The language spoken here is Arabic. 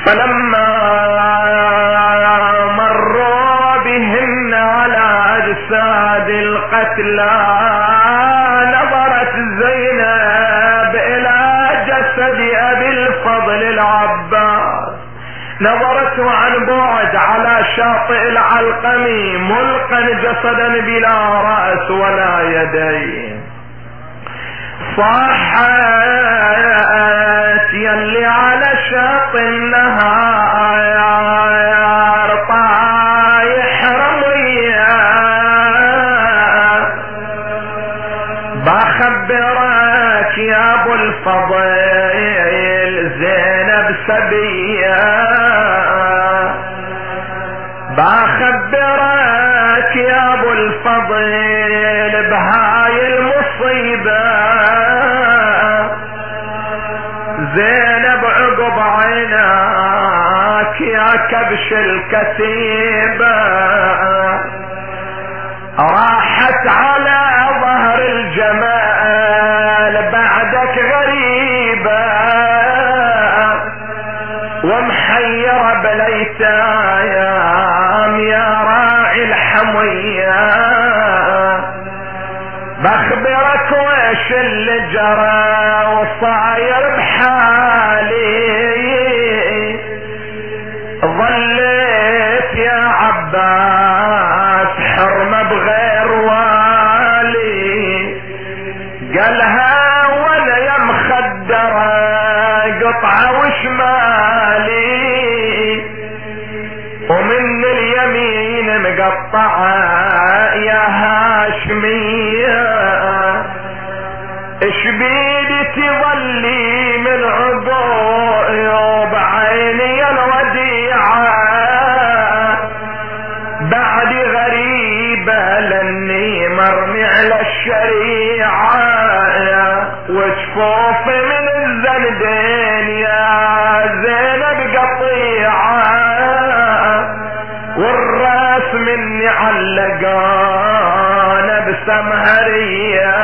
فلما مروا بهن على أجساد القتلى نظرت زينب إلى جسد أبي الفضل العباس، نظرت عن بعد على شاطئ العلقمي ملقا جسدا بلا رأس ولا يدين. صاحت يلي على شاطئ النهار طايح رمية، بخبرك يا ابو الفضيل زينب سبية، بخبرك يا ابو الفضيل بهاي المصيبة. زينب عقب عيناك يا كبش الكتيبة، راحت على ظهر الجمال بعدك غريبة، ومحيرة بالايتام يا راعي الحمية. بخبرك ويش اللي جرى وصاير بحالي، ظليت يا عباس حرمة بغير والي. قالها وانا يا مخدرة قطعة وشمالي، ومن اليمين مقطعة يا هاشمية. اشبيدي تظلي من عضوب عيني الوديعة، بعد غريبة لاني مرمي على الشريعة، وشفوف من الزندين يا زينب قطيعة، والراس مني علقانة بسمهرية.